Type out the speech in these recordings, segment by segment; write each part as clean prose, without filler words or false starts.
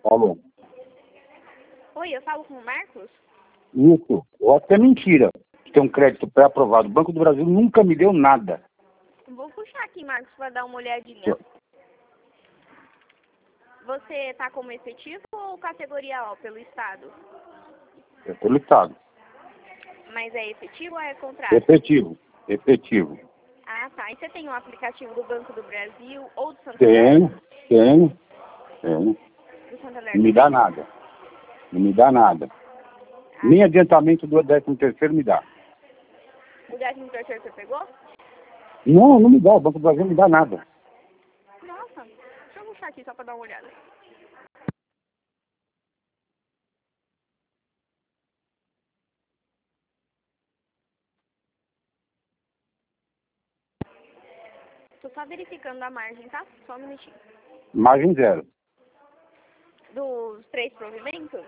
Alô? Oi, eu falo com o Marcos? Isso. Eu acho que é mentira que tem um crédito pré-aprovado. O Banco do Brasil nunca me deu nada. Vou puxar aqui, Marcos, para dar uma olhadinha. Você está como efetivo ou categoria O pelo Estado? É pelo Estado. Mas é efetivo ou é contrato? Efetivo. Efetivo. Ah, tá. E você tem um aplicativo do Banco do Brasil ou do Santander? Tenho. Do Santander Não me também? dá nada. Não me dá nada. Nem adiantamento do 13º me dá. O 13º você pegou? Não me dá. O Banco do Brasil não me dá nada. Nossa, deixa eu puxar aqui só para dar uma olhada. Tô só verificando a margem, tá? Só um minutinho. Margem zero. Dos 3 provimentos?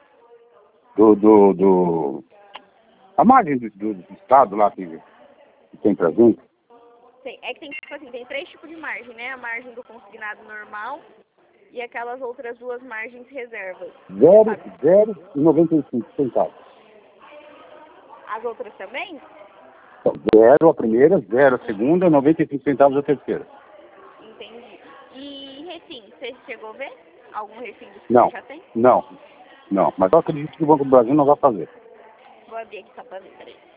A margem do Estado lá que tem pra gente. É que tem, tipo assim, tem 3 tipos de margem, né? A margem do consignado normal e aquelas outras 2 margens reservas. 0,95 centavos. As outras também? Então, 0 a primeira, 0 a segunda, 95 centavos a terceira. Entendi. E refim, você chegou a ver? Algum refim dos que Não, você já tem? não. Mas eu acredito que o Banco do Brasil não vai fazer. Vou abrir aqui só pra ver, peraí.